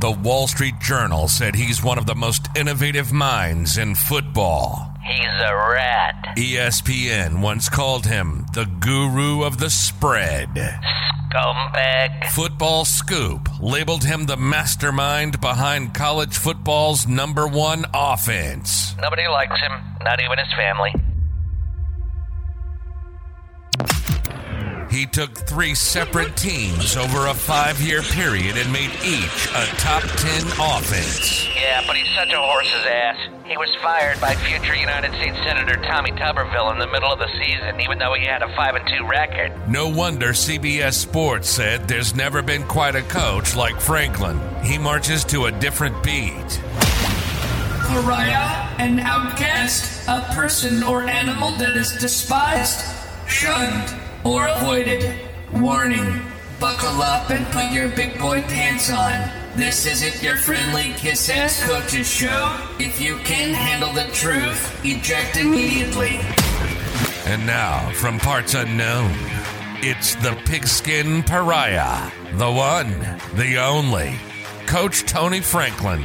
The Wall Street Journal said he's one of the most innovative minds in football. He's a rat. ESPN once called him the guru of the spread. Scumbag. Football Scoop labeled him the mastermind behind college football's #1 offense. Nobody likes him, not even his family. He took 3 separate teams over a 5-year period and made each a top 10 offense. Yeah, but he's such a horse's ass. He was fired by future United States Senator Tommy Tuberville in the middle of the season, even though he had a 5-2 record. No wonder CBS Sports said there's never been quite a coach like Franklin. He marches to a different beat. Pariah, an outcast, a person or animal that is despised, shunned, or avoided. Warning, buckle up and put your big boy pants on. This isn't your friendly kiss-ass coach's show. If you can't handle the truth, eject immediately. And now, from parts unknown, it's the pigskin pariah, the one, the only, Coach Tony Franklin.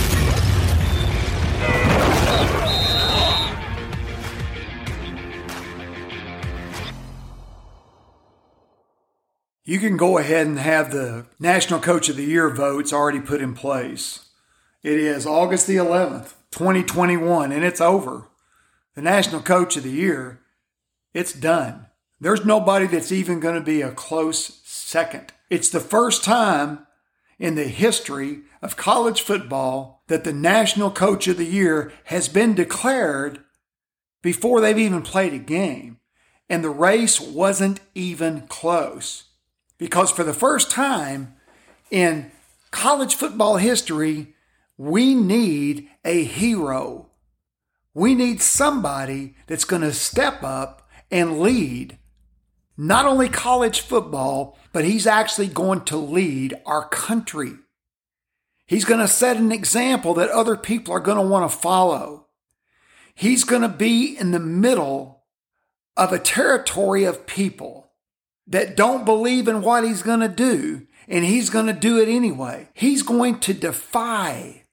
You can go ahead and have the National Coach of the Year votes already put in place. It is August the 11th, 2021, and it's over. The National Coach of the Year, it's done. There's nobody that's even going to be a close second. It's the first time in the history of college football that the National Coach of the Year has been declared before they've even played a game. And the race wasn't even close. Because for the first time in college football history, we need a hero. We need somebody that's going to step up and lead not only college football, but he's actually going to lead our country. He's going to set an example that other people are going to want to follow. He's going to be in the middle of a territory of people that don't believe in what he's going to do, and he's going to do it anyway. He's going to defy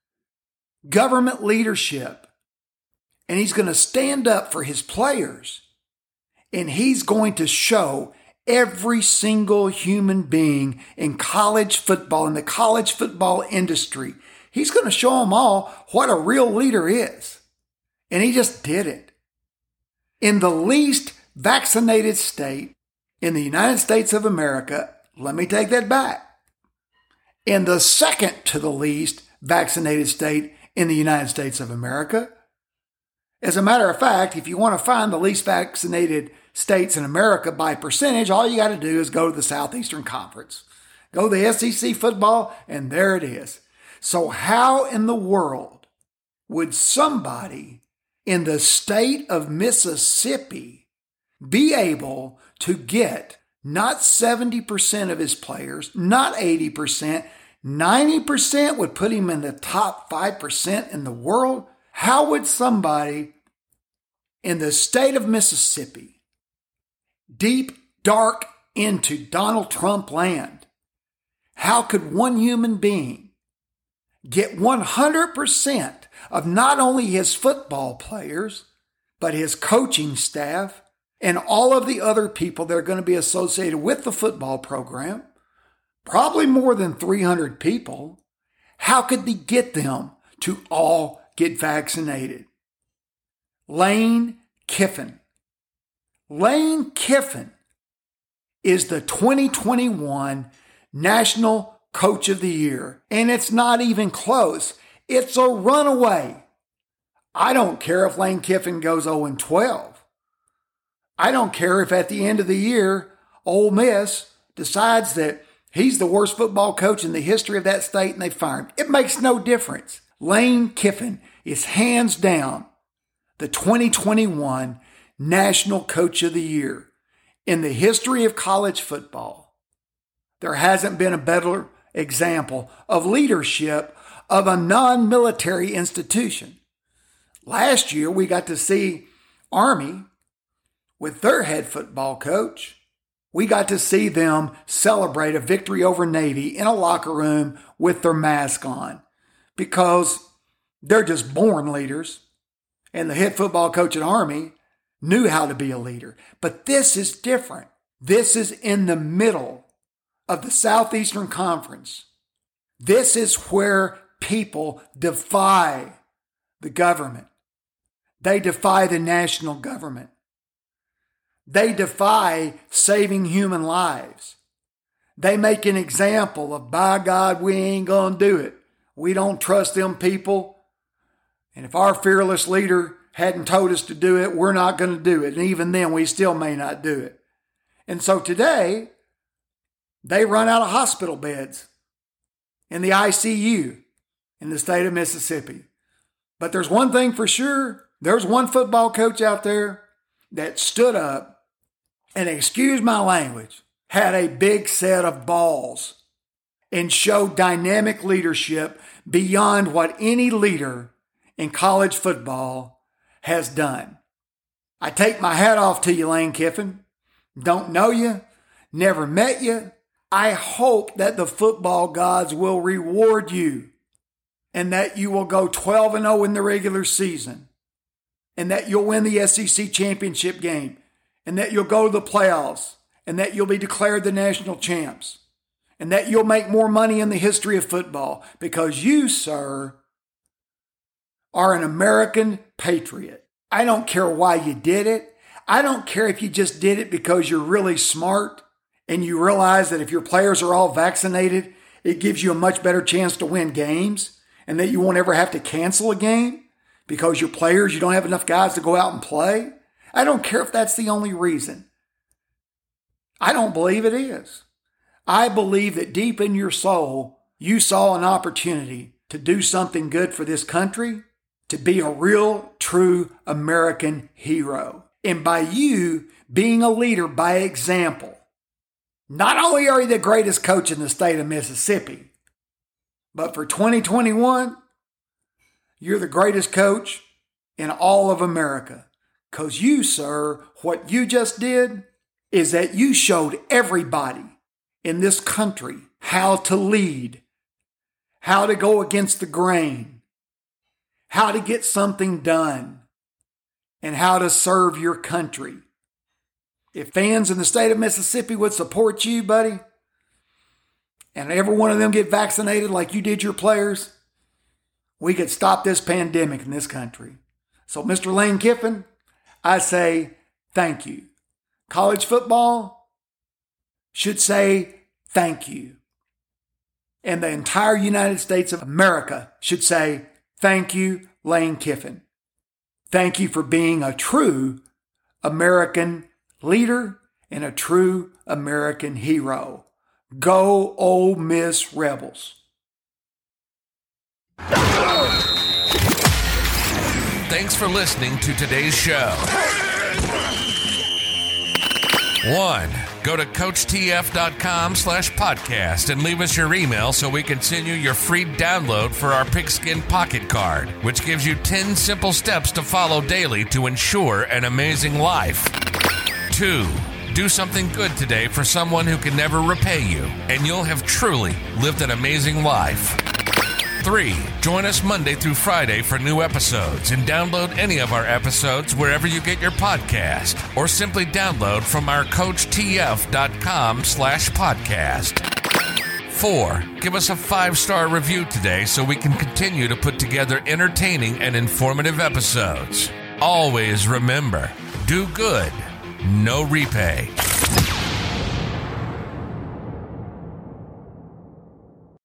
government leadership, and he's going to stand up for his players, and he's going to show every single human being in college football, in the college football industry, he's going to show them all what a real leader is. And he just did it. In the least vaccinated state in the United States of America, let me take that back. In the second to the least vaccinated state in the United States of America. As a matter of fact, if you want to find the least vaccinated states in America by percentage, all you got to do is go to the Southeastern Conference. Go to the SEC football, and there it is. So how in the world would somebody in the state of Mississippi be able to get not 70% of his players, not 80%, 90% would put him in the top 5% in the world? How would somebody in the state of Mississippi, deep, dark into Donald Trump land, how could one human being get 100% of not only his football players, but his coaching staff and all of the other people that are going to be associated with the football program, probably more than 300 people, how could they get them to all get vaccinated? Lane Kiffin. Lane Kiffin is the 2021 National Coach of the Year, and it's not even close. It's a runaway. I don't care if Lane Kiffin goes 0-12. I don't care if at the end of the year, Ole Miss decides that he's the worst football coach in the history of that state and they fire him. It makes no difference. Lane Kiffin is hands down the 2021 National Coach of the Year. In the history of college football, there hasn't been a better example of leadership of a non-military institution. Last year, we got to see Army with their head football coach, We got to see them celebrate a victory over Navy in a locker room with their mask on because they're just born leaders. And the head football coach at Army knew how to be a leader. But this is different. This is in the middle of the Southeastern Conference. This is where people defy the government. They defy the national government. They defy saving human lives. They make an example of, by God, we ain't going to do it. We don't trust them people. And if our fearless leader hadn't told us to do it, we're not going to do it. And even then, we still may not do it. And so today, they run out of hospital beds in the ICU in the state of Mississippi. But there's one thing for sure. There's one football coach out there that stood up and, excuse my language, had a big set of balls and showed dynamic leadership beyond what any leader in college football has done. I take my hat off to you, Lane Kiffin. Don't know you, never met you. I hope that the football gods will reward you and that you will go 12-0 in the regular season and that you'll win the SEC championship game and that you'll go to the playoffs and that you'll be declared the national champs and that you'll make more money in the history of football because you, sir, are an American patriot. I don't care why you did it. I don't care if you just did it because you're really smart and you realize that if your players are all vaccinated, it gives you a much better chance to win games and that you won't ever have to cancel a game because your players, you don't have enough guys to go out and play. I don't care if that's the only reason. I don't believe it is. I believe that deep in your soul, you saw an opportunity to do something good for this country, to be a real, true American hero. And by you being a leader by example, not only are you the greatest coach in the state of Mississippi, but for 2021, you're the greatest coach in all of America. Because you, sir, what you just did is that you showed everybody in this country how to lead, how to go against the grain, how to get something done, and how to serve your country. If fans in the state of Mississippi would support you, buddy, and every one of them get vaccinated like you did your players, we could stop this pandemic in this country. So, Mr. Lane Kiffin, I say thank you. College football should say thank you. And the entire United States of America should say thank you, Lane Kiffin. Thank you for being a true American leader and a true American hero. Go Ole Miss Rebels. Thanks for listening to today's show. 1. Go to CoachTF.com/podcast and leave us your email so we can send you your free download for our Pigskin Pocket Card, which gives you 10 simple steps to follow daily to ensure an amazing life. 2. Do something good today for someone who can never repay you, and you'll have truly lived an amazing life. 3. Join us Monday through Friday for new episodes and download any of our episodes wherever you get your podcast or simply download from our CoachTF.com/podcast. 4. Give us a 5-star review today so we can continue to put together entertaining and informative episodes. Always remember, do good, no repay.